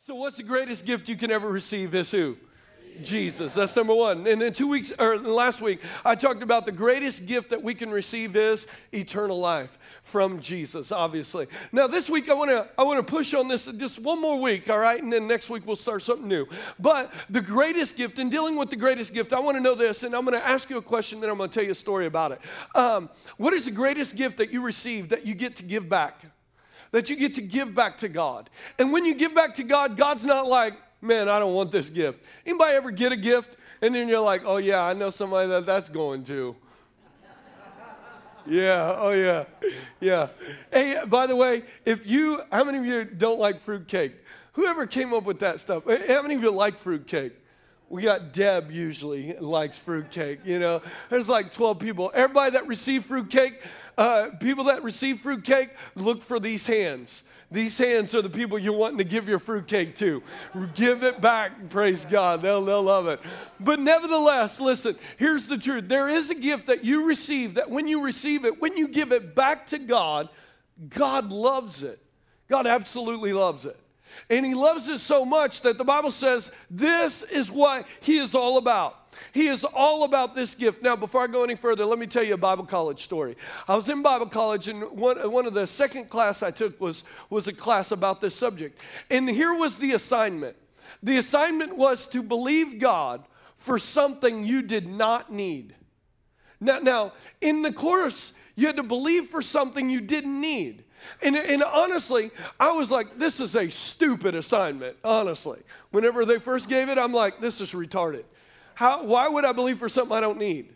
So what's the greatest gift you can ever receive is who? Jesus. That's number one. And then last week, I talked about the greatest gift that we can receive is eternal life from Jesus, obviously. Now this week, I want to push on this just one more week, all right? And then next week we'll start something new. But the greatest gift, in dealing with the greatest gift, I want to know this, and I'm going to ask you a question, then I'm going to tell you a story about it. What is the greatest gift that you receive that you get to give back? That you get to give back to God. And when you give back to God, God's not like, man, I don't want this gift. Anybody ever get a gift and then you're like, oh yeah, I know somebody that's going to. Yeah, oh yeah. Hey, by the way, how many of you don't like fruitcake? Whoever came up with that stuff, how many of you like fruitcake? We got Deb usually likes fruitcake, you know. There's like 12 people. Everybody that received fruitcake, people that receive fruitcake, look for these hands. These hands are the people you're wanting to give your fruitcake to. Give it back, praise God. They'll love it. But nevertheless, listen, here's the truth. There is a gift that you receive that when you receive it, when you give it back to God, God loves it. God absolutely loves it. And he loves it so much that the Bible says this is what he is all about. He is all about this gift. Now, before I go any further, let me tell you a Bible college story. I was in Bible college, and one of the second class I took was a class about this subject. And here was the assignment. The assignment was to believe God for something you did not need. Now, in the course, you had to believe for something you didn't need. And honestly, I was like, this is a stupid assignment, honestly. Whenever they first gave it, I'm like, this is retarded. Why would I believe for something I don't need?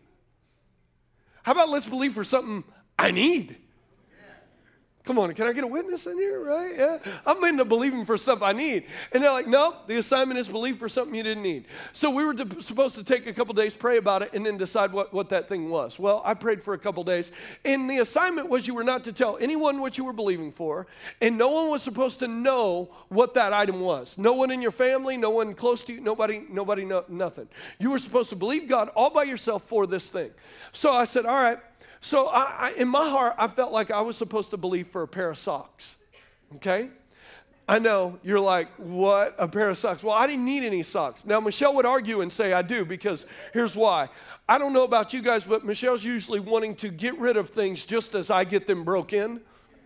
How about let's believe for something I need? Come on, can I get a witness in here, right? Yeah. I'm into believing for stuff I need. And they're like, nope, the assignment is believe for something you didn't need. So we were supposed to take a couple days, pray about it, and then decide what that thing was. Well, I prayed for a couple days, and the assignment was you were not to tell anyone what you were believing for, and no one was supposed to know what that item was. No one in your family, no one close to you, nobody, nothing. You were supposed to believe God all by yourself for this thing. So I said, all right. So I in my heart, I felt like I was supposed to believe for a pair of socks, okay? I know, you're like, what, a pair of socks? Well, I didn't need any socks. Now, Michelle would argue and say I do, because here's why. I don't know about you guys, but Michelle's usually wanting to get rid of things just as I get them broke in.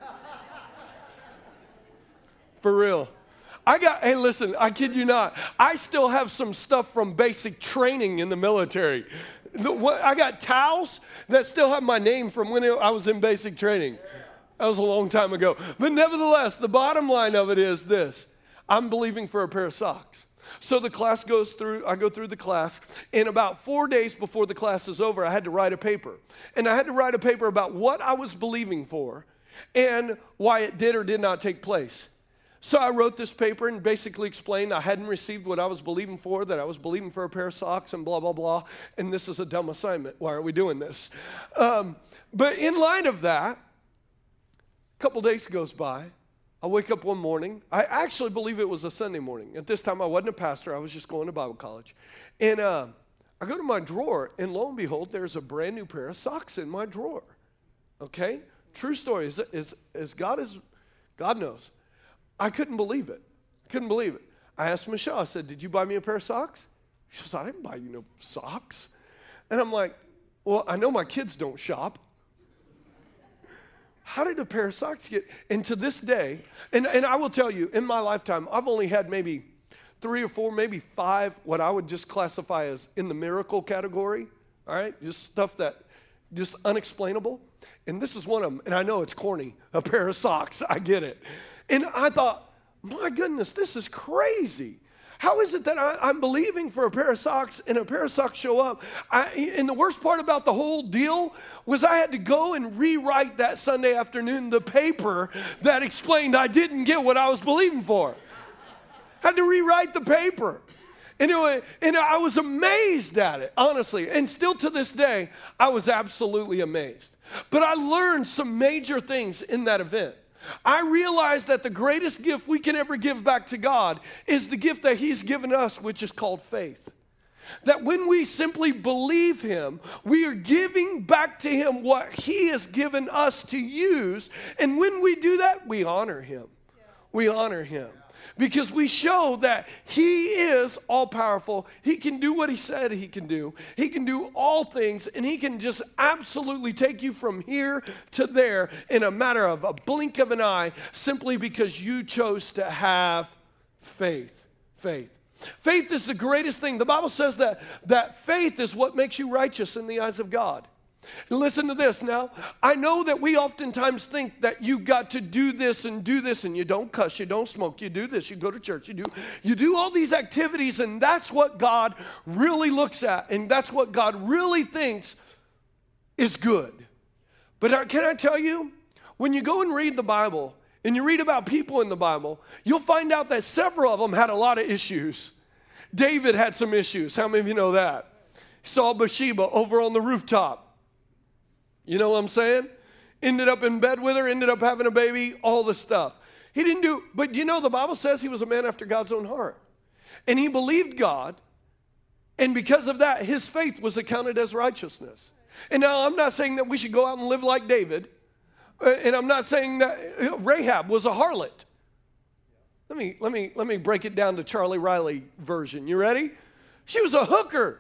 For real. Hey, listen, I kid you not. I still have some stuff from basic training in the military. I got towels that still have my name from when I was in basic training. That was a long time ago. But nevertheless, the bottom line of it is this. I'm believing for a pair of socks. So the class goes through, I go through the class, and about 4 days before the class is over, I had to write a paper. And I had to write a paper about what I was believing for and why it did or did not take place. So I wrote this paper and basically explained I hadn't received what I was believing for, that I was believing for a pair of socks and blah, blah, blah. And this is a dumb assignment. Why are we doing this? But in light of that, a couple days goes by. I wake up one morning. I actually believe it was a Sunday morning. At this time, I wasn't a pastor. I was just going to Bible college. And I go to my drawer, and lo and behold, there's a brand new pair of socks in my drawer. Okay? True story. God knows. I couldn't believe it. I asked Michelle, I said, did you buy me a pair of socks? She says, I didn't buy you no socks. And I'm like, well, I know my kids don't shop. How did a pair of socks get? And to this day, and I will tell you, in my lifetime, I've only had maybe 3 or 4, maybe 5, what I would just classify as in the miracle category, all right? Just stuff that, just unexplainable. And this is one of them, and I know it's corny, a pair of socks, I get it. And I thought, my goodness, this is crazy. How is it that I'm believing for a pair of socks and a pair of socks show up? And the worst part about the whole deal was I had to go and rewrite that Sunday afternoon the paper that explained I didn't get what I was believing for. I had to rewrite the paper. And I was amazed at it, honestly. And still to this day, I was absolutely amazed. But I learned some major things in that event. I realized that the greatest gift we can ever give back to God is the gift that he's given us, which is called faith. That when we simply believe him, we are giving back to him what he has given us to use. And when we do that, we honor him. We honor him. Because we show that he is all powerful. He can do what he said he can do. He can do all things, and he can just absolutely take you from here to there in a matter of a blink of an eye, simply because you chose to have faith. Faith. Faith is the greatest thing. The Bible says that faith is what makes you righteous in the eyes of God. Listen to this now. I know that we oftentimes think that you got to do this, and you don't cuss, you don't smoke, you do this, you go to church, you do all these activities, and that's what God really looks at, and that's what God really thinks is good. But can I tell you, when you go and read the Bible, and you read about people in the Bible, you'll find out that several of them had a lot of issues. David had some issues. How many of you know that? Saw Bathsheba over on the rooftop. You know what I'm saying? Ended up in bed with her, ended up having a baby, all this stuff. He didn't do, but you know, the Bible says he was a man after God's own heart. And he believed God, and because of that, his faith was accounted as righteousness. And now I'm not saying that we should go out and live like David, and I'm not saying that Rahab was a harlot. Let me break it down to Charlie Riley version. You ready? She was a hooker.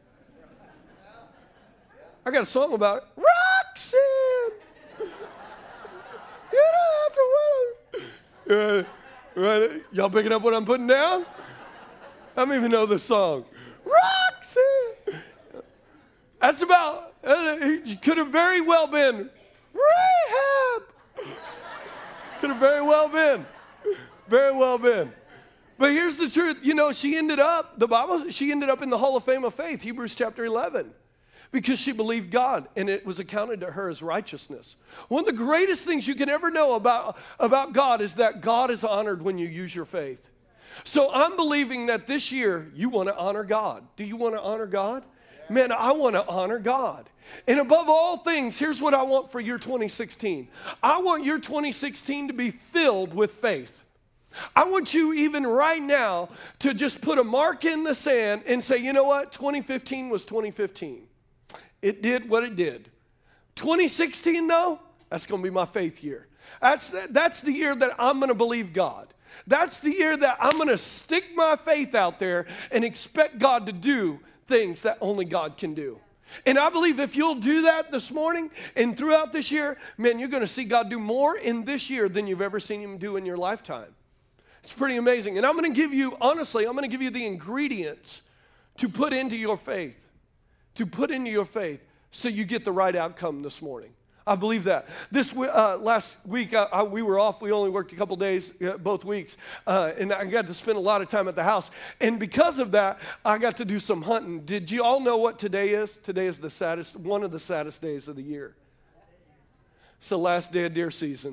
I got a song about it. Roxanne, you don't have to wait. Y'all picking up what I'm putting down? I don't even know the song. Roxanne. That's about, it could have very well been Rahab. Could have very well been. Very well been. But here's the truth. You know, she ended up in the Hall of Fame of Faith, Hebrews chapter 11. Because she believed God, and it was accounted to her as righteousness. One of the greatest things you can ever know about God is that God is honored when you use your faith. So I'm believing that this year you want to honor God. Do you want to honor God? Man, I want to honor God. And above all things, here's what I want for your 2016. I want your 2016 to be filled with faith. I want you even right now to just put a mark in the sand and say, you know what? 2015 was 2015. It did what it did. 2016, though, that's going to be my faith year. That's the year that I'm going to believe God. That's the year that I'm going to stick my faith out there and expect God to do things that only God can do. And I believe if you'll do that this morning and throughout this year, man, you're going to see God do more in this year than you've ever seen him do in your lifetime. It's pretty amazing. And I'm going to give you, honestly, I'm going to give you the ingredients to put into your faith. To put into your faith so you get the right outcome this morning. I believe that. This last week, we were off. We only worked a couple days, both weeks, and I got to spend a lot of time at the house. And because of that, I got to do some hunting. Did you all know what today is? Today is one of the saddest days of the year. It's the last day of deer season.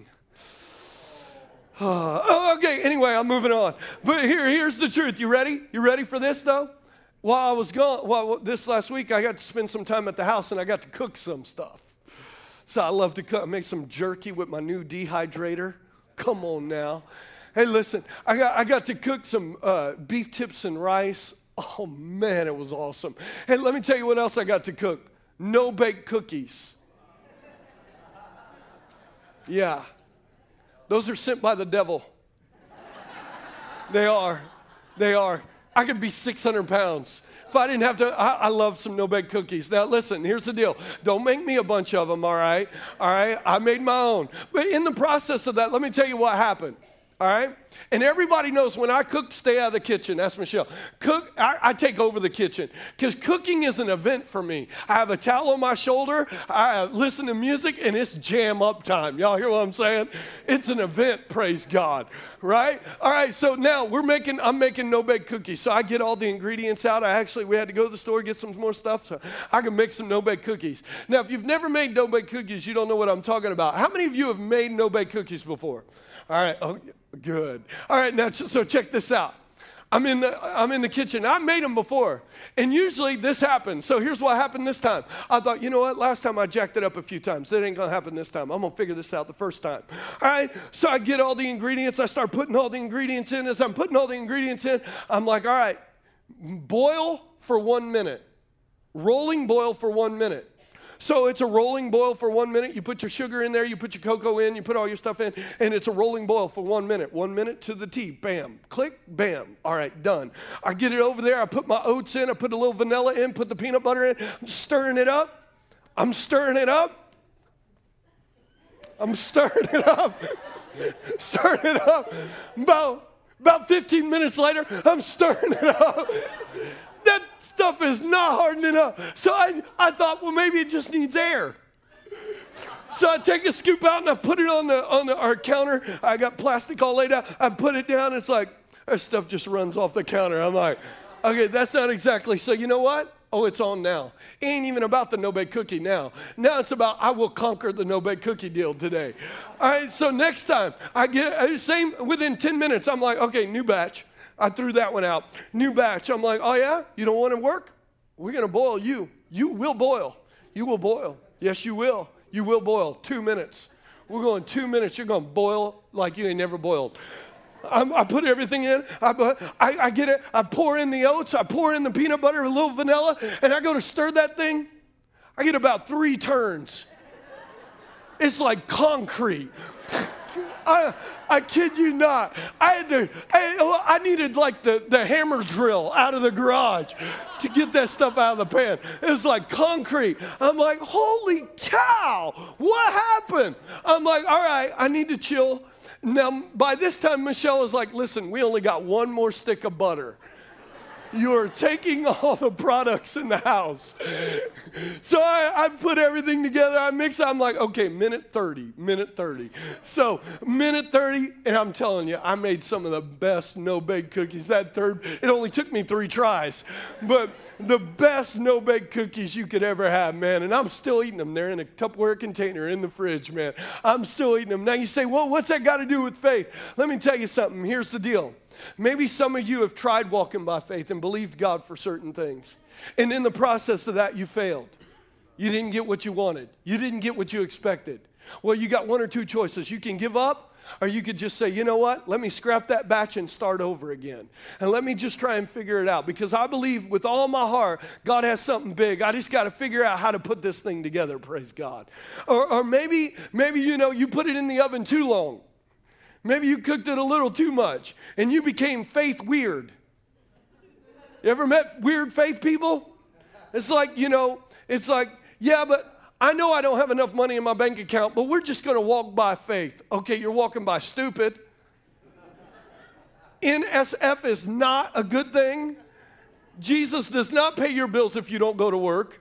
Okay, anyway, I'm moving on. But here's the truth. You ready? You ready for this, though? While I was gone, this last week, I got to spend some time at the house, and I got to cook some stuff. So I love to cook. I make some jerky with my new dehydrator. Come on now. Hey, listen, I got to cook some beef tips and rice. Oh, man, it was awesome. Hey, let me tell you what else I got to cook. No-bake cookies. Yeah. Those are sent by the devil. They are. I could be 600 pounds. If I didn't have to, I love some no-bake cookies. Now, listen, here's the deal. Don't make me a bunch of them, all right? All right? I made my own. But in the process of that, let me tell you what happened, all right? And everybody knows when I cook, stay out of the kitchen. That's Michelle. I take over the kitchen because cooking is an event for me. I have a towel on my shoulder. I listen to music, and it's jam up time. Y'all hear what I'm saying? It's an event, praise God, right? All right, so now I'm making no-bake cookies. So I get all the ingredients out. We had to go to the store, get some more stuff so I can make some no-bake cookies. Now, if you've never made no-bake cookies, you don't know what I'm talking about. How many of you have made no-bake cookies before? All right, oh, good. All right, now, so check this out. I'm in the kitchen. I made them before, and usually this happens. So here's what happened this time. I thought, you know what? Last time I jacked it up a few times. It ain't going to happen this time. I'm going to figure this out the first time. All right, so I get all the ingredients. I start putting all the ingredients in. As I'm putting all the ingredients in, I'm like, all right, boil for 1 minute. Rolling boil for 1 minute. So it's a rolling boil for 1 minute. You put your sugar in there, you put your cocoa in, you put all your stuff in, and it's a rolling boil for 1 minute. 1 minute to the T. Bam. Click, bam. All right, done. I get it over there. I put my oats in. I put a little vanilla in, put the peanut butter in. I'm stirring it up. I'm stirring it up. Stirring it up. About 15 minutes later, I'm stirring it up. That stuff is not hardening up. So I thought, well, maybe it just needs air. So I take a scoop out and I put it on our counter. I got plastic all laid out. I put it down. It's like, that stuff just runs off the counter. I'm like, okay, that's not exactly. So you know what? Oh, it's on now. It ain't even about the no-bake cookie now. Now it's about I will conquer the no-bake cookie deal today. All right, so next time I get, same within 10 minutes, I'm like, okay, new batch. I threw that one out. New batch. I'm like, oh yeah? You don't want to work? We're going to boil you. You will boil. You will boil. Yes, you will. You will boil. 2 minutes. We're going 2 minutes. You're going to boil like you ain't never boiled. I put everything in. I get it. I pour in the oats. I pour in the peanut butter, a little vanilla, and I go to stir that thing. I get about 3 turns. It's like concrete. I kid you not. I needed like the hammer drill out of the garage to get that stuff out of the pan. It was like concrete. I'm like, holy cow, what happened? I'm like, all right, I need to chill. Now, by this time, Michelle is like, listen, we only got 1 more stick of butter. You're taking all the products in the house. So I put everything together. I mix it. I'm like, okay, minute 30. So minute 30, and I'm telling you, I made some of the best no-bake cookies. It only took me 3 tries. But the best no-bake cookies you could ever have, man. And I'm still eating them. They're in a Tupperware container in the fridge, man. I'm still eating them. Now you say, well, what's that got to do with faith? Let me tell you something. Here's the deal. Maybe some of you have tried walking by faith and believed God for certain things. And in the process of that, you failed. You didn't get what you wanted. You didn't get what you expected. Well, you got 1 or 2 choices. You can give up, or you could just say, you know what? Let me scrap that batch and start over again. And let me just try and figure it out. Because I believe with all my heart, God has something big. I just got to figure out how to put this thing together, praise God. Or maybe you put it in the oven too long. Maybe you cooked it a little too much, and you became faith weird. You ever met weird faith people? It's like, yeah, but I know I don't have enough money in my bank account, but we're just going to walk by faith. Okay, you're walking by stupid. NSF is not a good thing. Jesus does not pay your bills if you don't go to work.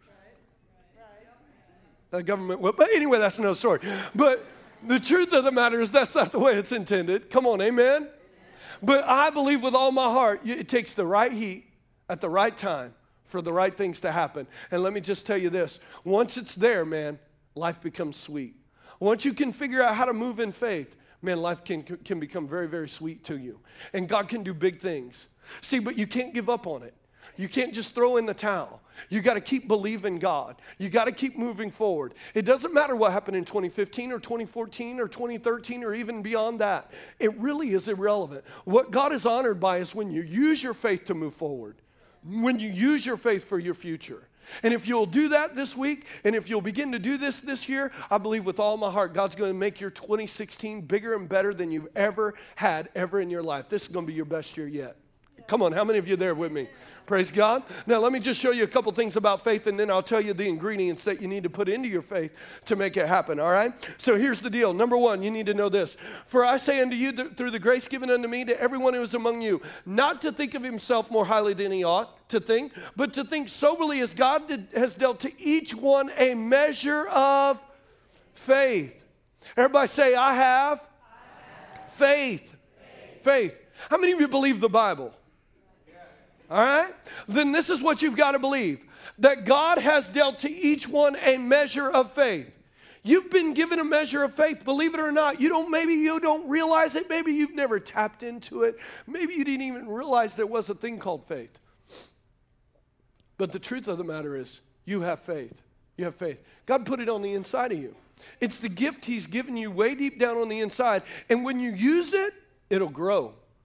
The government will. But anyway, that's another story. But the truth of the matter is that's not the way it's intended. Come on, amen? But I believe with all my heart, it takes the right heat at the right time for the right things to happen. And let me just tell you this. Once it's there, man, life becomes sweet. Once you can figure out how to move in faith, man, life can become very, very sweet to you. And God can do big things. See, but you can't give up on it. You can't just throw in the towel. You got to keep believing God. You got to keep moving forward. It doesn't matter what happened in 2015 or 2014 or 2013 or even beyond that. It really is irrelevant. What God is honored by is when you use your faith to move forward, when you use your faith for your future. And if you'll do that this week, and if you'll begin to do this year, I believe with all my heart, God's going to make your 2016 bigger and better than you've ever had ever in your life. This is going to be your best year yet. Come on, how many of you are there with me? Praise God. Now, let me just show you a couple things about faith, and then I'll tell you the ingredients that you need to put into your faith to make it happen, all right? So here's the deal. Number 1, you need to know this. For I say unto you, through the grace given unto me, to everyone who is among you, not to think of himself more highly than he ought to think, but to think soberly as God has dealt to each one a measure of faith. Everybody say, I have faith. Faith. How many of you believe the Bible? All right? Then this is what you've got to believe. That God has dealt to each one a measure of faith. You've been given a measure of faith, believe it or not. Maybe you don't realize it. Maybe you've never tapped into it. Maybe you didn't even realize there was a thing called faith. But the truth of the matter is, you have faith. You have faith. God put it on the inside of you. It's the gift He's given you way deep down on the inside. And when you use it, it'll grow.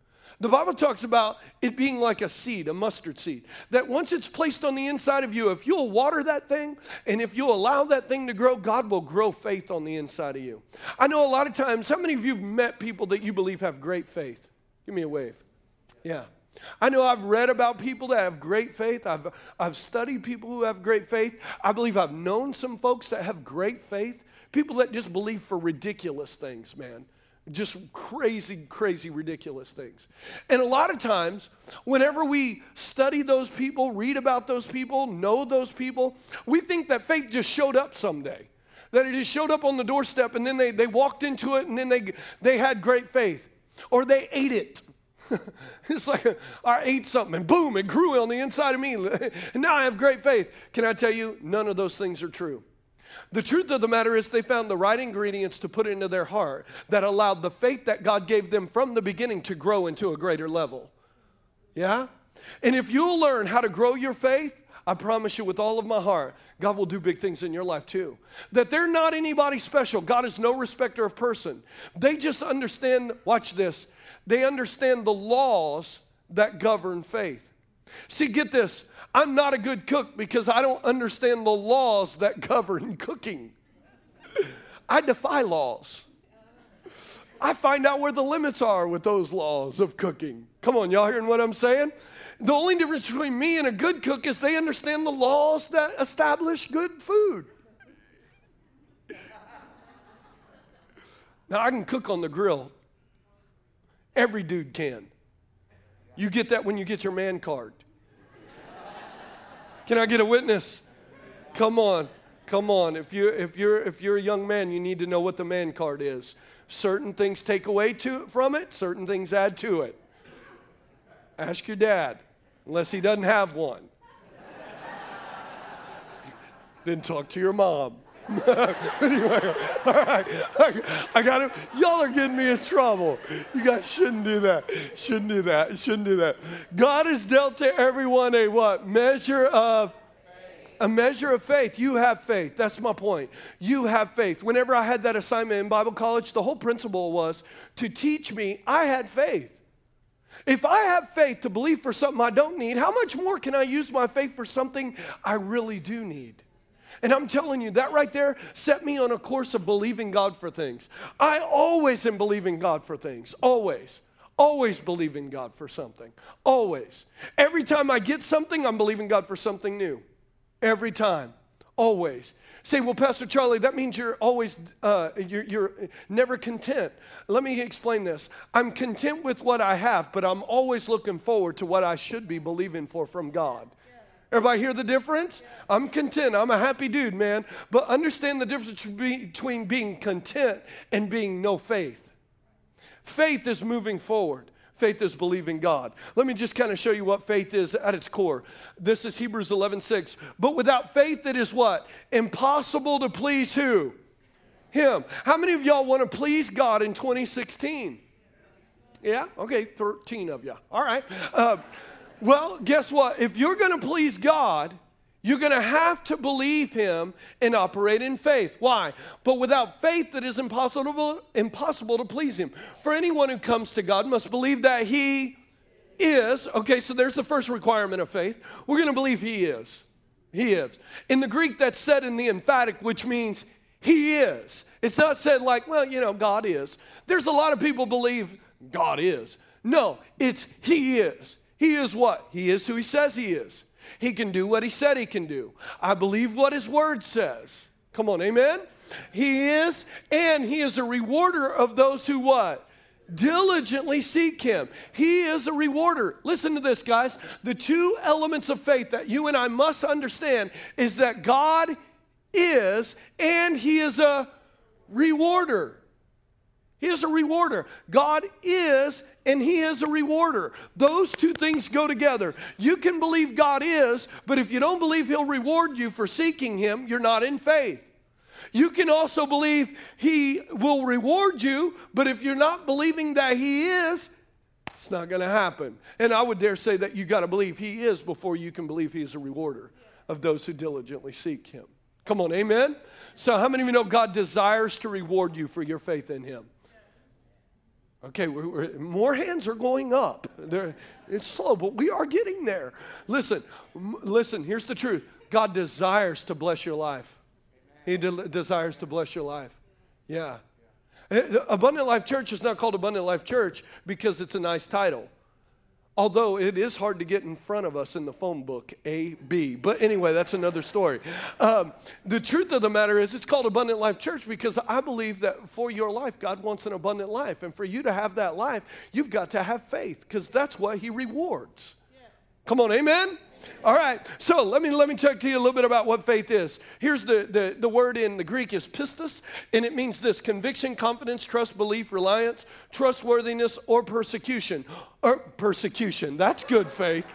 The Bible talks about it being like a seed, a mustard seed, that once it's placed on the inside of you, if you'll water that thing and if you'll allow that thing to grow, God will grow faith on the inside of you. I know a lot of times, how many of you have met people that you believe have great faith? Give me a wave. Yeah. I know I've read about people that have great faith. I've studied people who have great faith. I believe I've known some folks that have great faith. People that just believe for ridiculous things, man. Just crazy, crazy, ridiculous things. And a lot of times, whenever we study those people, read about those people, know those people, we think that faith just showed up someday. That it just showed up on the doorstep and then they walked into it and then they had great faith. Or they ate it. It's like I ate something and boom, it grew on the inside of me. And now I have great faith. Can I tell you, none of those things are true. The truth of the matter is they found the right ingredients to put into their heart that allowed the faith that God gave them from the beginning to grow into a greater level. Yeah? And if you'll learn how to grow your faith, I promise you with all of my heart, God will do big things in your life too. That they're not anybody special. God is no respecter of person. They just understand, watch this, they understand the laws that govern faith. See, get this. I'm not a good cook because I don't understand the laws that govern cooking. I defy laws. I find out where the limits are with those laws of cooking. Come on, y'all hearing what I'm saying? The only difference between me and a good cook is they understand the laws that establish good food. Now, I can cook on the grill. Every dude can. You get that when you get your man card. Can I get a witness? Come on. Come on. If you're a young man, you need to know what the man card is. Certain things take away from it, certain things add to it. Ask your dad, unless he doesn't have one. Then talk to your mom. Anyway, all right. I got it. Y'all are getting me in trouble. You guys shouldn't do that. Shouldn't do that. Shouldn't do that. God has dealt to everyone a what? Measure of a measure of faith. You have faith. That's my point. You have faith. Whenever I had that assignment in Bible college, the whole principle was to teach me I had faith. If I have faith to believe for something I don't need, how much more can I use my faith for something I really do need? And I'm telling you, that right there set me on a course of believing God for things. I always am believing God for things. Always. Always believing God for something. Always. Every time I get something, I'm believing God for something new. Every time. Always. Say, well, Pastor Charlie, that means you're always, you're never content. Let me explain this. I'm content with what I have, but I'm always looking forward to what I should be believing for from God. Everybody hear the difference? I'm content. I'm a happy dude, man. But understand the difference between being content and being no faith. Faith is moving forward. Faith is believing God. Let me just kind of show you what faith is at its core. This is Hebrews 11:6. But without faith, it is what? Impossible to please who? Him. How many of y'all want to please God in 2016? Yeah? Okay, 13 of you. All right. Well, guess what? If you're going to please God, you're going to have to believe Him and operate in faith. Why? But without faith, it is impossible to please Him. For anyone who comes to God must believe that He is. Okay, so there's the first requirement of faith. We're going to believe He is. He is. In the Greek, that's said in the emphatic, which means He is. It's not said like, well, you know, God is. There's a lot of people believe God is. No, it's He is. He is what? He is who He says He is. He can do what He said He can do. I believe what His Word says. Come on, amen? He is, and He is a rewarder of those who what? Diligently seek Him. He is a rewarder. Listen to this, guys. The two elements of faith that you and I must understand is that God is, and He is a rewarder. He is a rewarder. God is, and He is a rewarder. Those two things go together. You can believe God is, but if you don't believe He'll reward you for seeking Him, you're not in faith. You can also believe He will reward you, but if you're not believing that He is, it's not going to happen. And I would dare say that you got to believe He is before you can believe He is a rewarder of those who diligently seek Him. Come on, amen? So how many of you know God desires to reward you for your faith in Him? Okay, more hands are going up. It's slow, but we are getting there. Listen, here's the truth. God desires to bless your life. He desires to bless your life. Yeah. Abundant Life Church is not called Abundant Life Church because it's a nice title. Although it is hard to get in front of us in the phone book, A-B. But anyway, that's another story. The truth of the matter is it's called Abundant Life Church because I believe that for your life, God wants an abundant life. And for you to have that life, you've got to have faith because that's what he rewards. Yes. Come on, amen? All right, so let me talk to you a little bit about what faith is. Here's the word in the Greek is pistis, and it means this: conviction, confidence, trust, belief, reliance, trustworthiness, or persecution. Or persecution, that's good faith.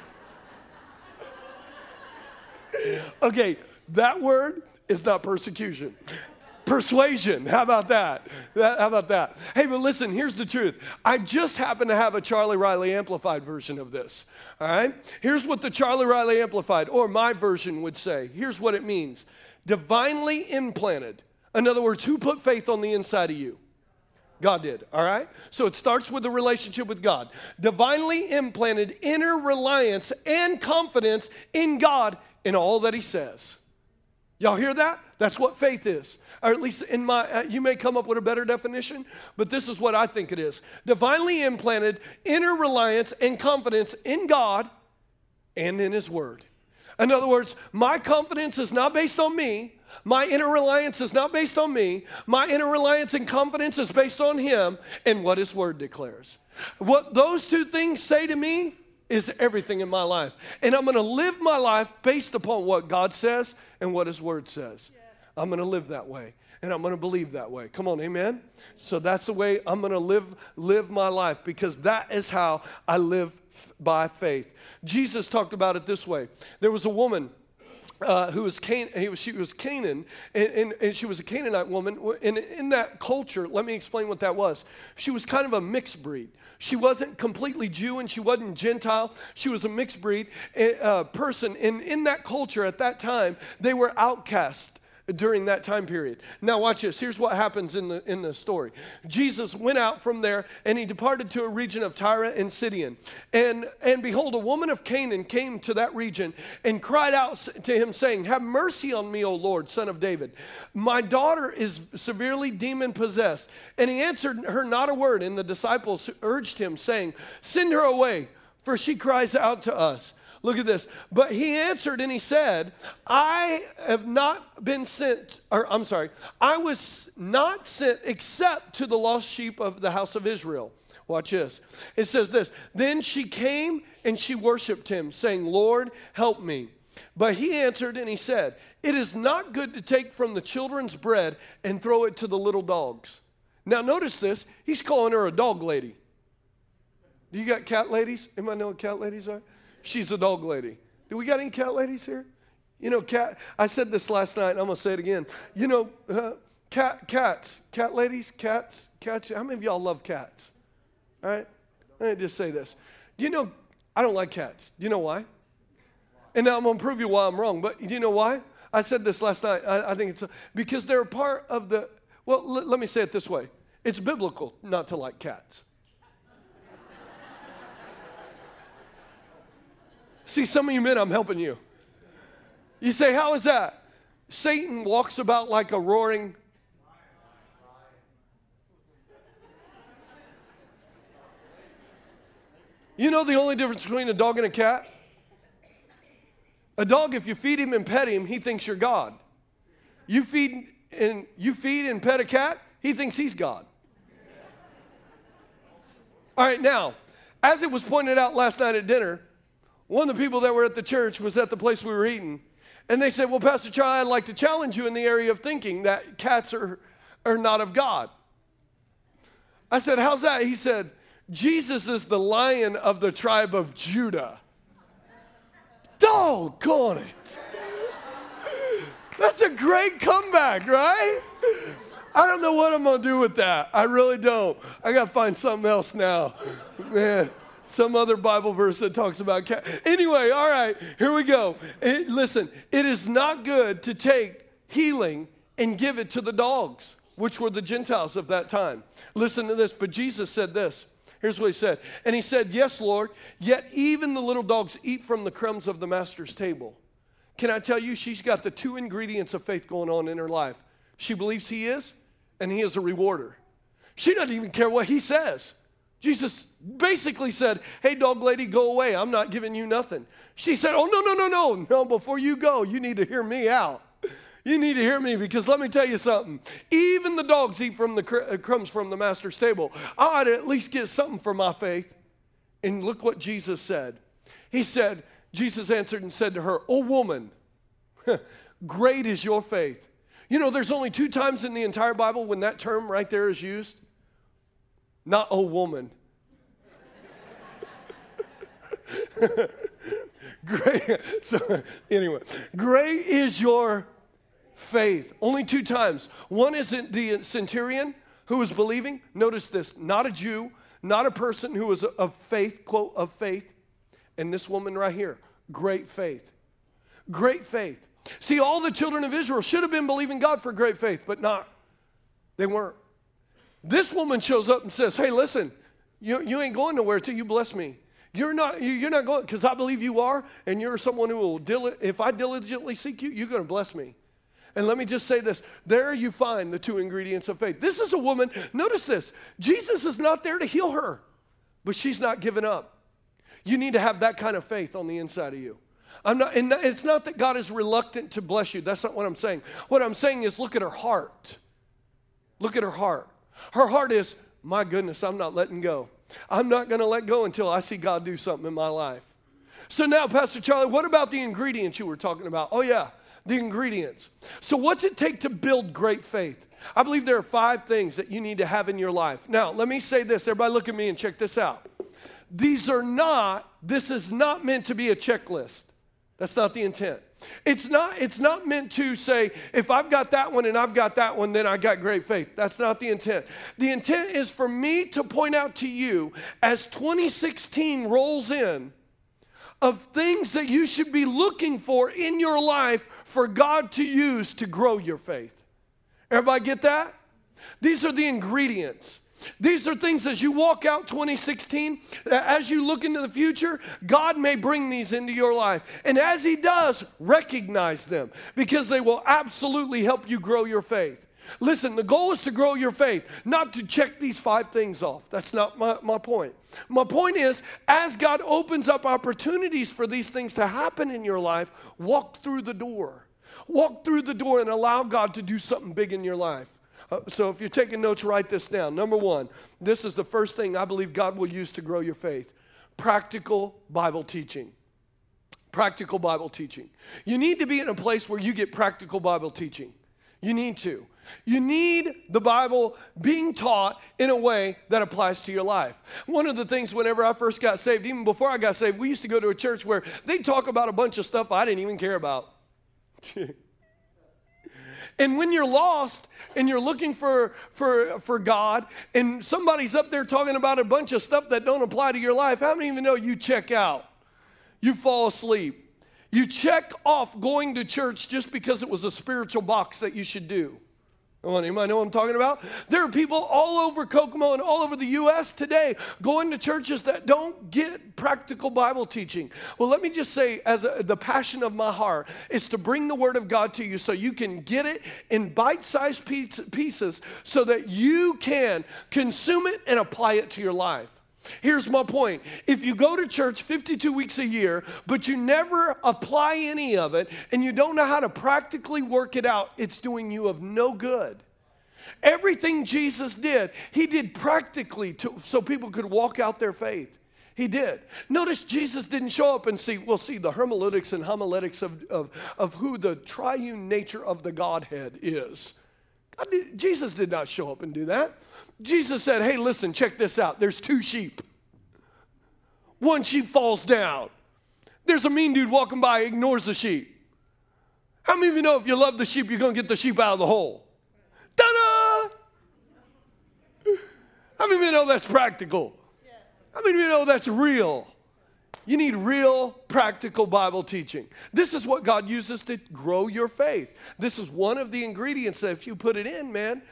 Okay, that word is not persecution. Persuasion, how about that? Hey, but listen, here's the truth. I just happen to have a Charlie Riley Amplified version of this. All right? Here's what the Charlie Riley Amplified, or my version, would say. Here's what it means. Divinely implanted. In other words, who put faith on the inside of you? God did, all right? So it starts with a relationship with God. Divinely implanted inner reliance and confidence in God in all that he says. Y'all hear that? That's what faith is. Or at least in my, you may come up with a better definition, but this is what I think it is. Divinely implanted inner reliance and confidence in God and in his word. In other words, my confidence is not based on me. My inner reliance is not based on me. My inner reliance and confidence is based on him and what his word declares. What those two things say to me is everything in my life. And I'm going to live my life based upon what God says and what his word says. I'm going to live that way, and I'm going to believe that way. Come on, amen? So that's the way I'm going to live my life, because that is how I live by faith. Jesus talked about it this way. There was a woman who was she was Canaan, and she was a Canaanite woman. And in that culture, let me explain what that was. She was kind of a mixed breed. She wasn't completely Jew and she wasn't Gentile. She was a mixed breed person. And in that culture at that time, they were outcast during that time period. Now watch this. Here's what happens in the story. Jesus went out from there and he departed to a region of Tyre and Sidon. And behold, a woman of Canaan came to that region and cried out to him, saying, "Have mercy on me, O Lord, son of David. My daughter is severely demon possessed." And he answered her not a word. And the disciples urged him, saying, "Send her away, for she cries out to us." Look at this. But he answered and he said, I was not sent except to the lost sheep of the house of Israel. Watch this. It says this: then she came and she worshiped him, saying, "Lord, help me." But he answered and he said, "It is not good to take from the children's bread and throw it to the little dogs." Now notice this. He's calling her a dog lady. Do you got cat ladies? Anybody know what cat ladies are? She's a dog lady. Do we got any cat ladies here? You know, I said this last night, and I'm going to say it again. You know, cats, cat ladies, cats. How many of y'all love cats? All right? Let me just say this. Do you know, I don't like cats. Do you know why? And now I'm going to prove you why I'm wrong, but do you know why? I said this last night. I think it's because they're a part of the, well, let me say it this way. It's biblical not to like cats. See, some of you men, I'm helping you. You say, how is that? Satan walks about like a roaring. You know the only difference between a dog and a cat? A dog, if you feed him and pet him, he thinks you're God. You feed and pet a cat, he thinks he's God. All right, now, as it was pointed out last night at dinner, one of the people that were at the church was at the place we were eating. And they said, well, Pastor Charlie, I'd like to challenge you in the area of thinking that cats are not of God. I said, how's that? He said, Jesus is the Lion of the tribe of Judah. Doggone it. That's a great comeback, right? I don't know what I'm going to do with that. I really don't. I got to find something else now. Man. Some other Bible verse that talks about cat. Anyway, all right, here we go. Listen, it is not good to take healing and give it to the dogs. which were the Gentiles of that time. Listen to this. But Jesus said this. Here's what he said. And he said, yes, Lord, yet even the little dogs eat from the crumbs of the master's table. Can I tell you, she's got the two ingredients of faith going on in her life. She believes he is, and he is a rewarder. She doesn't even care what he says. Jesus basically said, hey, dog lady, go away. I'm not giving you nothing. She said, oh, no, before you go, you need to hear me out. You need to hear me, because let me tell you something. Even the dogs eat from the crumbs from the master's table. I ought to at least get something for my faith. And look what Jesus said. He said, Jesus answered and said to her, oh, woman, great is your faith. You know, there's only 2 times in the entire Bible when that term right there is used. Not oh, woman. Great. So anyway, great is your faith. Only 2 times. One is the centurion who was believing. Notice this, not a Jew, not a person who was of faith, quote, of faith. And this woman right here, great faith. Great faith. See, all the children of Israel should have been believing God for great faith, but not. They weren't. This woman shows up and says, hey, listen, you ain't going nowhere till you bless me. You're not going, because I believe you are, and you're someone who will, if I diligently seek you, you're going to bless me. And let me just say this. There you find the 2 ingredients of faith. This is a woman, notice this. Jesus is not there to heal her, but she's not giving up. You need to have that kind of faith on the inside of you. And it's not that God is reluctant to bless you. That's not what I'm saying. What I'm saying is look at her heart. Look at her heart. Her heart is, my goodness, I'm not letting go. I'm not going to let go until I see God do something in my life. So now, Pastor Charlie, what about the ingredients you were talking about? Oh, yeah, the ingredients. So what's it take to build great faith? I believe there are 5 things that you need to have in your life. Now, let me say this. Everybody look at me and check this out. This is not meant to be a checklist. That's not the intent. It's not meant to say, if I've got that one and I've got that one, then I got great faith. That's not the intent. The intent is for me to point out to you, as 2016 rolls in, of things that you should be looking for in your life for God to use to grow your faith. Everybody get that? These are the ingredients. These are things as you walk out 2016, as you look into the future, God may bring these into your life. And as he does, recognize them, because they will absolutely help you grow your faith. Listen, the goal is to grow your faith, not to check these 5 things off. That's not my point. My point is, as God opens up opportunities for these things to happen in your life, walk through the door. Walk through the door and allow God to do something big in your life. So if you're taking notes, write this down. Number 1, this is the first thing I believe God will use to grow your faith. Practical Bible teaching. Practical Bible teaching. You need to be in a place where you get practical Bible teaching. You need to. You need the Bible being taught in a way that applies to your life. One of the things whenever I first got saved, even before I got saved, we used to go to a church where they'd talk about a bunch of stuff I didn't even care about. And when you're lost and you're looking for God, and somebody's up there talking about a bunch of stuff that don't apply to your life, how many of you know you check out? You fall asleep. You check off going to church just because it was a spiritual box that you should do. Anybody know what I'm talking about? There are people all over Kokomo and all over the U.S. today going to churches that don't get practical Bible teaching. Well, let me just say, the passion of my heart is to bring the Word of God to you so you can get it in bite-sized pieces so that you can consume it and apply it to your life. Here's my point. If you go to church 52 weeks a year, but you never apply any of it, and you don't know how to practically work it out, it's doing you of no good. Everything Jesus did, he did practically so people could walk out their faith. He did. Notice Jesus didn't show up and see the hermeneutics and homiletics of who the triune nature of the Godhead is. Jesus did not show up and do that. Jesus said, hey, listen, check this out. There's 2 sheep. One sheep falls down. There's a mean dude walking by, ignores the sheep. How many of you know if you love the sheep, you're going to get the sheep out of the hole? Ta-da! How many of you know that's practical? How many of you know that's real? You need real, practical Bible teaching. This is what God uses to grow your faith. This is one of the ingredients that if you put it in, man,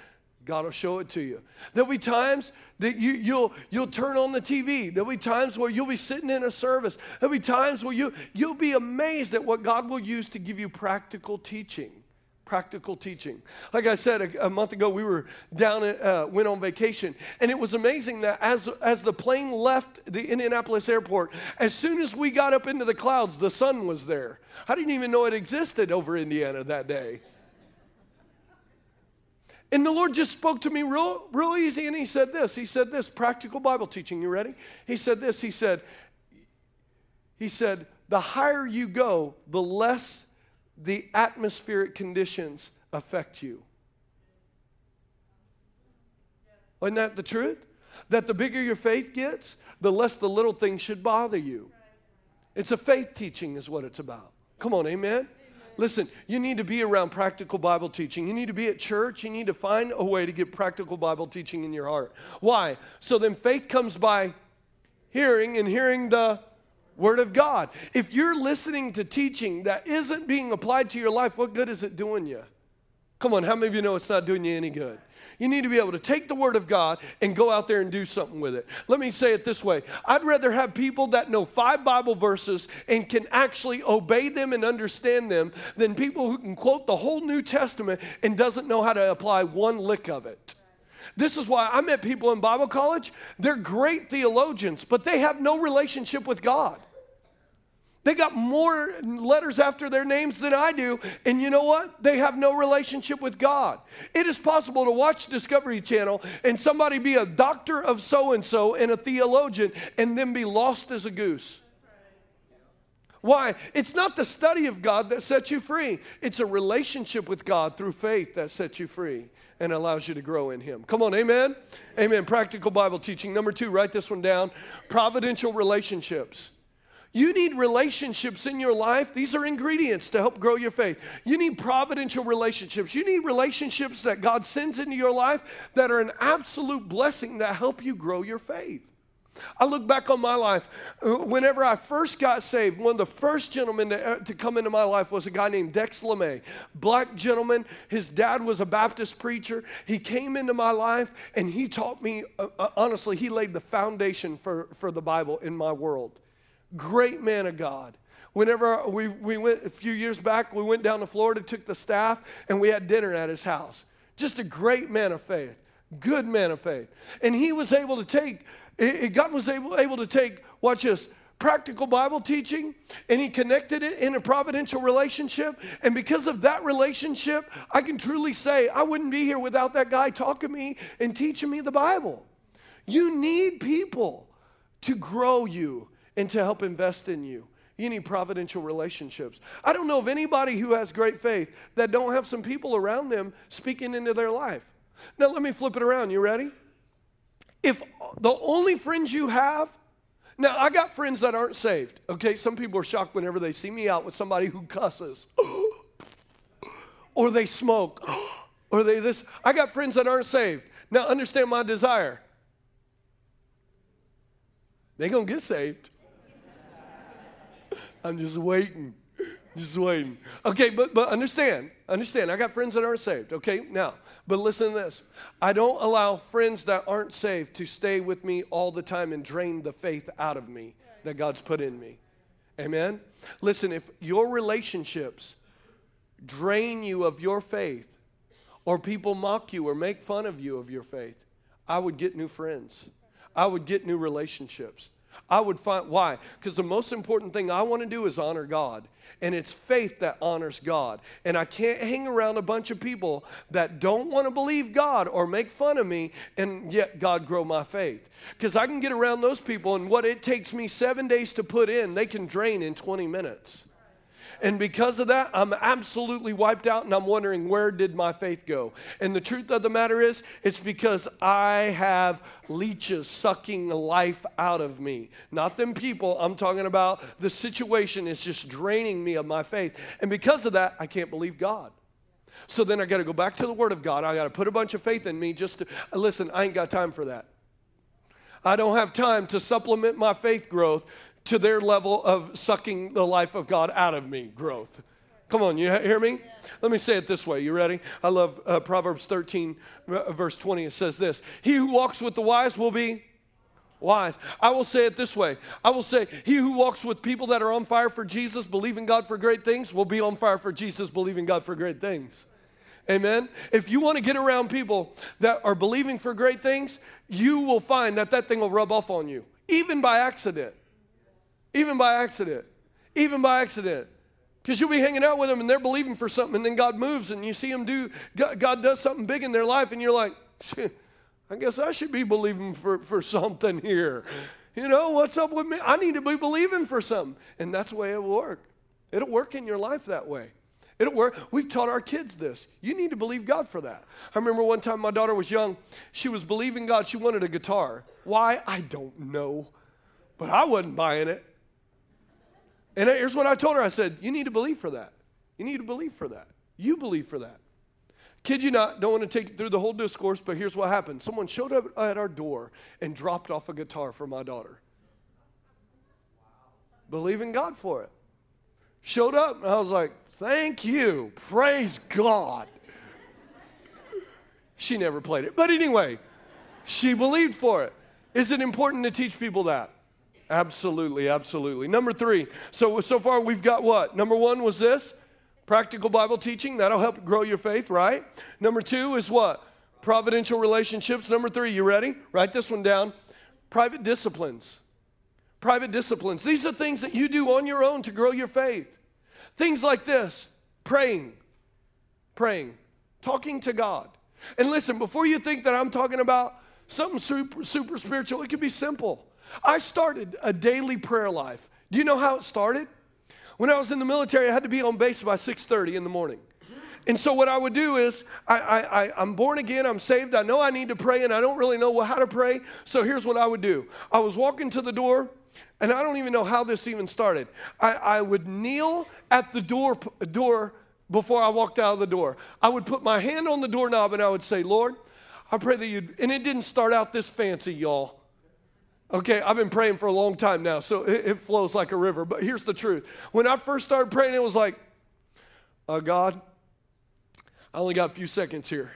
God will show it to you. There'll be times that you'll turn on the TV. There'll be times where you'll be sitting in a service. There'll be times where you'll be amazed at what God will use to give you practical teaching. Practical teaching. Like I said, a month ago, we were down, went on vacation, and it was amazing that as the plane left the Indianapolis airport, as soon as we got up into the clouds, the sun was there. I didn't even know it existed over Indiana that day. And the Lord just spoke to me real easy, and He said this, practical Bible teaching. You ready? He said this, He said, the higher you go, the less the atmospheric conditions affect you. Isn't that the truth? That the bigger your faith gets, the less the little things should bother you. It's a faith teaching is what it's about. Come on, amen? Listen, you need to be around practical Bible teaching. You need to be at church. You need to find a way to get practical Bible teaching in your heart. Why? So then faith comes by hearing, and hearing the Word of God. If you're listening to teaching that isn't being applied to your life, what good is it doing you? Come on, how many of you know it's not doing you any good? You need to be able to take the Word of God and go out there and do something with it. Let me say it this way. I'd rather have people that know 5 Bible verses and can actually obey them and understand them than people who can quote the whole New Testament and doesn't know how to apply one lick of it. This is why I met people in Bible college. They're great theologians, but they have no relationship with God. They got more letters after their names than I do, and you know what? They have no relationship with God. It is possible to watch Discovery Channel and somebody be a doctor of so-and-so and a theologian and then be lost as a goose. Why? It's not the study of God that sets you free. It's a relationship with God through faith that sets you free and allows you to grow in Him. Come on, amen? Amen. Practical Bible teaching. Number 2, write this one down. Providential relationships. You need relationships in your life. These are ingredients to help grow your faith. You need providential relationships. You need relationships that God sends into your life that are an absolute blessing that help you grow your faith. I look back on my life. Whenever I first got saved, one of the first gentlemen to come into my life was a guy named Dex LeMay. Black gentleman. His dad was a Baptist preacher. He came into my life, and he taught me, honestly, he laid the foundation for the Bible in my world. Great man of God. Whenever we went a few years back, we went down to Florida, took the staff, and we had dinner at his house. Just a great man of faith. Good man of faith. And he was able to take, God was able to take, watch this, practical Bible teaching, and He connected it in a providential relationship. And because of that relationship, I can truly say I wouldn't be here without that guy talking to me and teaching me the Bible. You need people to grow you and to help invest in you. You need providential relationships. I don't know of anybody who has great faith that don't have some people around them speaking into their life. Now, let me flip it around. You ready? If the only friends you have, now I got friends that aren't saved, okay? Some people are shocked whenever they see me out with somebody who cusses, or they smoke, or they this. I got friends that aren't saved. Now, understand my desire. They're going to get saved. I'm just waiting. Okay, but understand. I got friends that aren't saved, okay? Now, but listen to this. I don't allow friends that aren't saved to stay with me all the time and drain the faith out of me that God's put in me. Amen? Listen, if your relationships drain you of your faith, or people mock you or make fun of you of your faith, I would get new friends. I would get new relationships. I would find, why? Because the most important thing I want to do is honor God. And it's faith that honors God. And I can't hang around a bunch of people that don't want to believe God or make fun of me and yet God grow my faith. Because I can get around those people, and what it takes me 7 days to put in, they can drain in 20 minutes. And because of that, I'm absolutely wiped out, and I'm wondering, where did my faith go? And the truth of the matter is, it's because I have leeches sucking the life out of me. Not them people. I'm talking about the situation is just draining me of my faith. And because of that, I can't believe God. So then I got to go back to the Word of God. I got to put a bunch of faith in me just to, listen, I ain't got time for that. I don't have time to supplement my faith growth to their level of sucking the life of God out of me growth. Come on, you hear me? Let me say it this way. You ready? I love Proverbs 13, verse 20. It says this: he who walks with the wise will be wise. I will say it this way. I will say, he who walks with people that are on fire for Jesus, believing God for great things, will be on fire for Jesus, believing God for great things. Amen? If you want to get around people that are believing for great things, you will find that that thing will rub off on you, even by accident. Even by accident. Even by accident. Because you'll be hanging out with them and they're believing for something, and then God moves and you see them do, God does something big in their life, and you're like, I guess I should be believing for something here. You know, what's up with me? I need to be believing for something. And that's the way it will work. It'll work in your life that way. It'll work. We've taught our kids this. You need to believe God for that. I remember one time my daughter was young. She was believing God. She wanted a guitar. Why? I don't know. But I wasn't buying it. And here's what I told her. I said, you need to believe for that. You need to believe for that. You believe for that. Kid you not, don't want to take you through the whole discourse, but here's what happened. Someone showed up at our door and dropped off a guitar for my daughter. Believing God for it. Showed up, and I was like, thank you. Praise God. She never played it. But anyway, she believed for it. Is it important to teach people that? Absolutely, absolutely. Number 3. So far we've got what? Number 1 was this. Practical Bible teaching. That'll help grow your faith, right? Number 2 is what? Providential relationships. Number 3, you ready? Write this one down. Private disciplines. Private disciplines. These are things that you do on your own to grow your faith. Things like this. Praying. Talking to God. And listen, before you think that I'm talking about something super spiritual, it could be simple. I started a daily prayer life. Do you know how it started? When I was in the military, I had to be on base by 6:30 in the morning. And so what I would do is, I'm born again, I'm saved, I know I need to pray, and I don't really know how to pray. So here's what I would do. I was walking to the door, and I don't even know how this even started. I would kneel at the door before I walked out of the door. I would put my hand on the doorknob, and I would say, Lord, I pray that you'd, and it didn't start out this fancy, y'all. Okay, I've been praying for a long time now, so it flows like a river. But here's the truth. When I first started praying, it was like, God, I only got a few seconds here.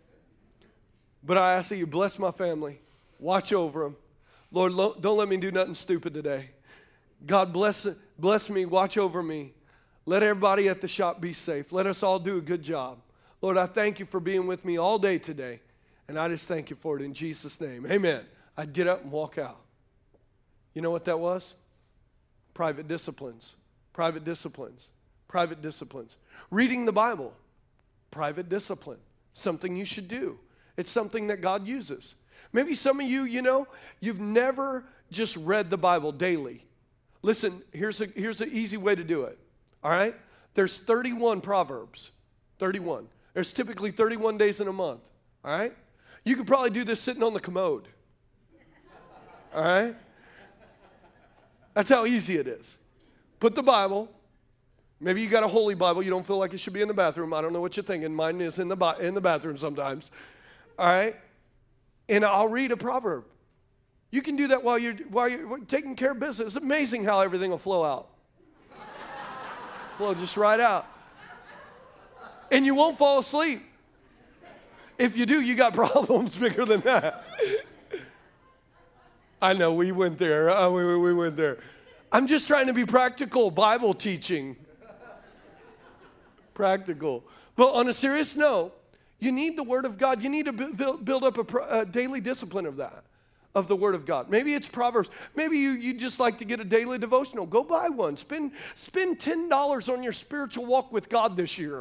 But I ask that you bless my family. Watch over them. Lord, don't let me do nothing stupid today. God, bless me. Watch over me. Let everybody at the shop be safe. Let us all do a good job. Lord, I thank you for being with me all day today. And I just thank you for it in Jesus' name. Amen. I'd get up and walk out. You know what that was? Private disciplines. Private disciplines. Private disciplines. Reading the Bible. Private discipline. Something you should do. It's something that God uses. Maybe some of you, you've never just read the Bible daily. Listen, here's an easy way to do it. All right? There's 31 Proverbs. 31. There's typically 31 days in a month. All right? You could probably do this sitting on the commode. All right? That's how easy it is. Put the Bible. Maybe you got a holy Bible. You don't feel like it should be in the bathroom. I don't know what you're thinking. Mine is in the bathroom sometimes. All right? And I'll read a proverb. You can do that while you're taking care of business. It's amazing how everything will flow out. Flow just right out. And you won't fall asleep. If you do, you got problems bigger than that. I know, we went there. We went there. I'm just trying to be practical, Bible teaching. Practical. But on a serious note, you need the Word of God. You need to build up a daily discipline of that, of the Word of God. Maybe it's Proverbs. Maybe you just like to get a daily devotional. Go buy one. Spend $10 on your spiritual walk with God this year.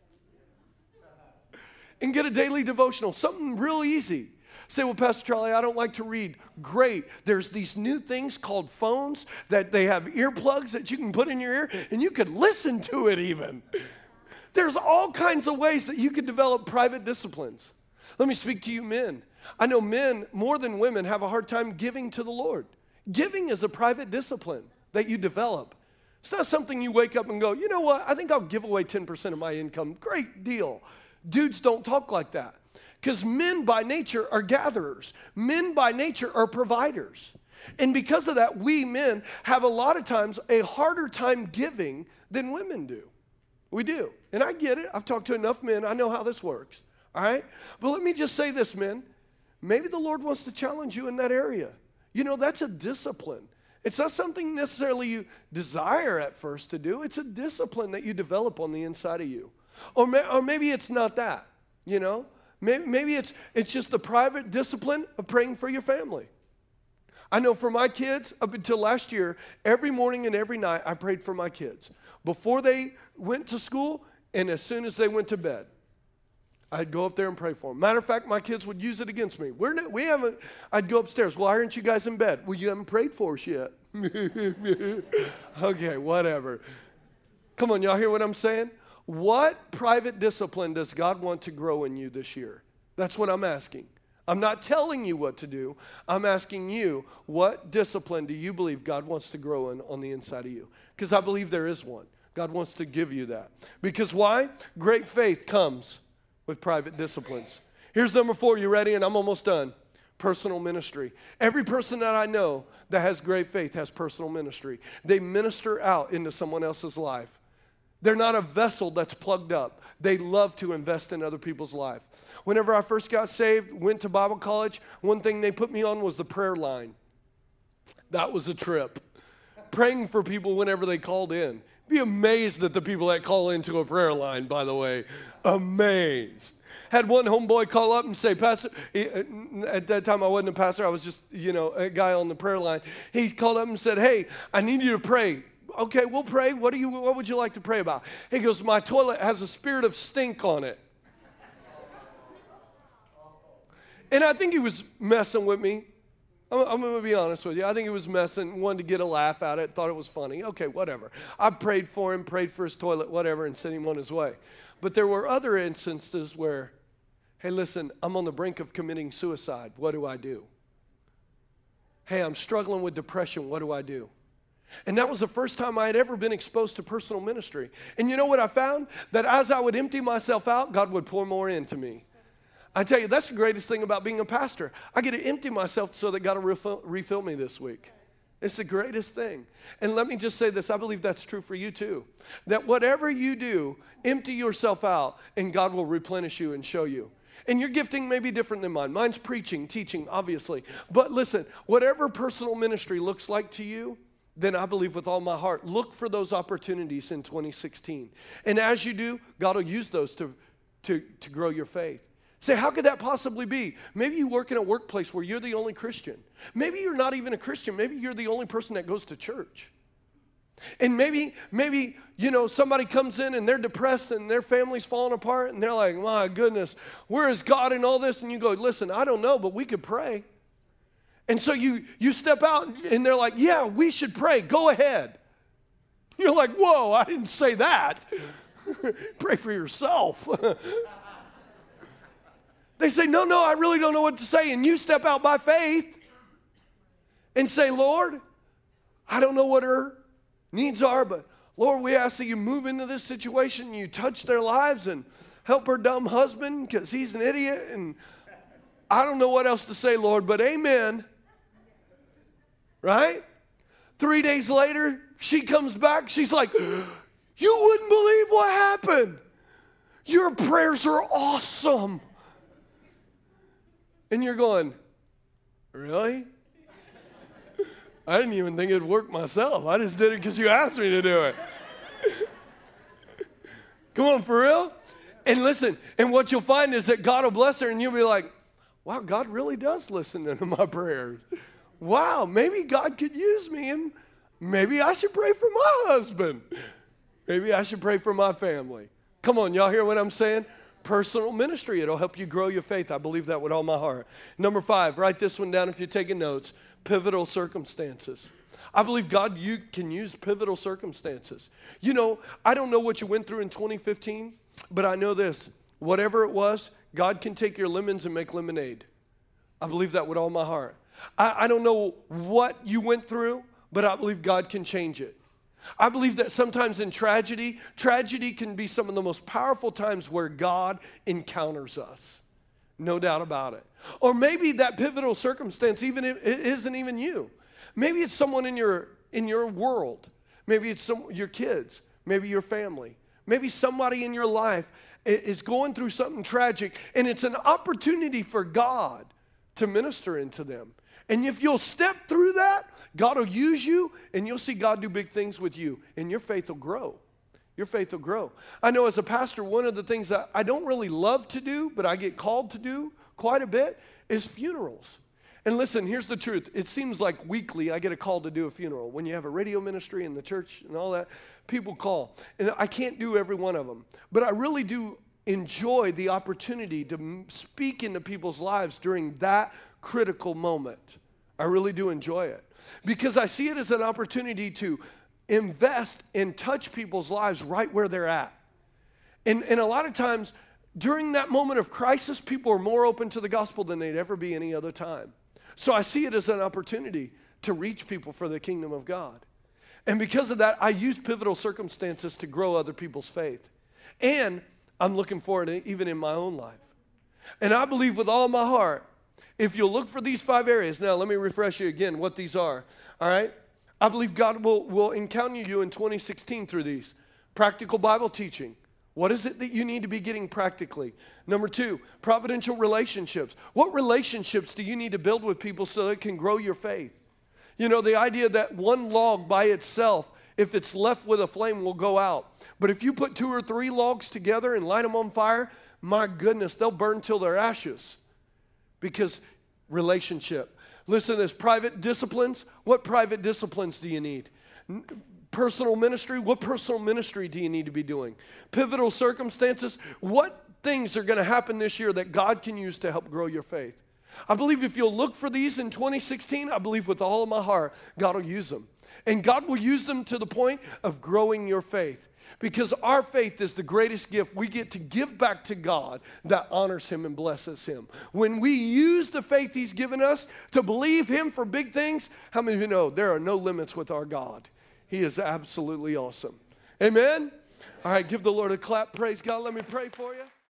And get a daily devotional. Something real easy. Say, well, Pastor Charlie, I don't like to read. Great. There's these new things called phones that they have earplugs that you can put in your ear, and you could listen to it even. There's all kinds of ways that you can develop private disciplines. Let me speak to you men. I know men, more than women, have a hard time giving to the Lord. Giving is a private discipline that you develop. It's not something you wake up and go, you know what, I think I'll give away 10% of my income. Great deal. Dudes don't talk like that. Because men by nature are gatherers. Men by nature are providers. And because of that, we men have a lot of times a harder time giving than women do. We do. And I get it. I've talked to enough men. I know how this works. All right? But let me just say this, men. Maybe the Lord wants to challenge you in that area. You know, that's a discipline. It's not something necessarily you desire at first to do. It's a discipline that you develop on the inside of you. Or maybe it's not that, you know. Maybe it's just the private discipline of praying for your family. I know for my kids, up until last year, every morning and every night, I prayed for my kids. Before they went to school and as soon as they went to bed, I'd go up there and pray for them. Matter of fact, my kids would use it against me. I'd go upstairs. Why aren't you guys in bed? Well, you haven't prayed for us yet. Okay, whatever. Come on, y'all hear what I'm saying? What private discipline does God want to grow in you this year? That's what I'm asking. I'm not telling you what to do. I'm asking you, what discipline do you believe God wants to grow in on the inside of you? Because I believe there is one. God wants to give you that. Because why? Great faith comes with private disciplines. Here's number 4. You ready? And I'm almost done. Personal ministry. Every person that I know that has great faith has personal ministry. They minister out into someone else's life. They're not a vessel that's plugged up. They love to invest in other people's life. Whenever I first got saved, went to Bible college, one thing they put me on was the prayer line. That was a trip. Praying for people whenever they called in. Be amazed at the people that call into a prayer line, by the way. Amazed. Had one homeboy call up and say, Pastor, at that time I wasn't a pastor, I was just, a guy on the prayer line. He called up and said, hey, I need you to pray. Okay, we'll pray. What would you like to pray about? He goes, my toilet has a spirit of stink on it. And I think he was messing with me. I'm going to be honest with you. I think he was messing, wanted to get a laugh at it, thought it was funny. Okay, whatever. I prayed for him, prayed for his toilet, whatever, and sent him on his way. But there were other instances where, hey, listen, I'm on the brink of committing suicide. What do I do? Hey, I'm struggling with depression. What do I do? And that was the first time I had ever been exposed to personal ministry. And you know what I found? That as I would empty myself out, God would pour more into me. I tell you, that's the greatest thing about being a pastor. I get to empty myself so that God will refill me this week. It's the greatest thing. And let me just say this, I believe that's true for you too. That whatever you do, empty yourself out and God will replenish you and show you. And your gifting may be different than mine. Mine's preaching, teaching, obviously. But listen, whatever personal ministry looks like to you, then I believe with all my heart, look for those opportunities in 2016. And as you do, God will use those to grow your faith. Say, how could that possibly be? Maybe you work in a workplace where you're the only Christian. Maybe you're not even a Christian. Maybe you're the only person that goes to church. And maybe somebody comes in and they're depressed and their family's falling apart and they're like, my goodness, where is God in all this? And you go, listen, I don't know, but we could pray. And so you step out and they're like, yeah, we should pray. Go ahead. You're like, whoa, I didn't say that. Pray for yourself. They say, no, I really don't know what to say. And you step out by faith and say, Lord, I don't know what her needs are, but Lord, we ask that you move into this situation, you touch their lives and help her dumb husband because he's an idiot. And I don't know what else to say, Lord, but amen. Right? 3 days later, she comes back. She's like, you wouldn't believe what happened. Your prayers are awesome. And you're going, really? I didn't even think it'd work myself. I just did it because you asked me to do it. Come on, for real? And listen, and what you'll find is that God will bless her and you'll be like, wow, God really does listen to my prayers. Wow, maybe God could use me and maybe I should pray for my husband. Maybe I should pray for my family. Come on, y'all hear what I'm saying? Personal ministry, it'll help you grow your faith. I believe that with all my heart. Number 5, write this one down if you're taking notes. Pivotal circumstances. I believe God, you can use pivotal circumstances. I don't know what you went through in 2015, but I know this. Whatever it was, God can take your lemons and make lemonade. I believe that with all my heart. I don't know what you went through, but I believe God can change it. I believe that sometimes in tragedy can be some of the most powerful times where God encounters us. No doubt about it. Or maybe that pivotal circumstance isn't even you. Maybe it's someone in your world. Maybe it's your kids. Maybe your family. Maybe somebody in your life is going through something tragic, and it's an opportunity for God to minister into them. And if you'll step through that, God will use you, and you'll see God do big things with you, and your faith will grow. Your faith will grow. I know as a pastor, one of the things that I don't really love to do, but I get called to do quite a bit, is funerals. And listen, here's the truth. It seems like weekly I get a call to do a funeral. When you have a radio ministry in the church and all that, people call. And I can't do every one of them. But I really do enjoy the opportunity to speak into people's lives during that critical moment. I really do enjoy it. Because I see it as an opportunity to invest and touch people's lives right where they're at. And a lot of times, during that moment of crisis, people are more open to the gospel than they'd ever be any other time. So I see it as an opportunity to reach people for the kingdom of God. And because of that, I use pivotal circumstances to grow other people's faith. And I'm looking forward to it even in my own life. And I believe with all my heart, if you'll look for these 5 areas, now let me refresh you again what these are, all right? I believe God will encounter you in 2016 through these. Practical Bible teaching. What is it that you need to be getting practically? Number 2, providential relationships. What relationships do you need to build with people so it can grow your faith? You know, the idea that one log by itself, if it's left with a flame, will go out. But if you put 2 or 3 logs together and light them on fire, my goodness, they'll burn till they're ashes. Because relationship. Listen to this, private disciplines. What private disciplines do you need? Personal ministry. What personal ministry do you need to be doing? Pivotal circumstances. What things are going to happen this year that God can use to help grow your faith? I believe if you'll look for these in 2016, I believe with all of my heart, God will use them. And God will use them to the point of growing your faith. Because our faith is the greatest gift we get to give back to God that honors Him and blesses Him. When we use the faith He's given us to believe Him for big things, how many of you know there are no limits with our God? He is absolutely awesome. Amen? All right, give the Lord a clap. Praise God. Let me pray for you.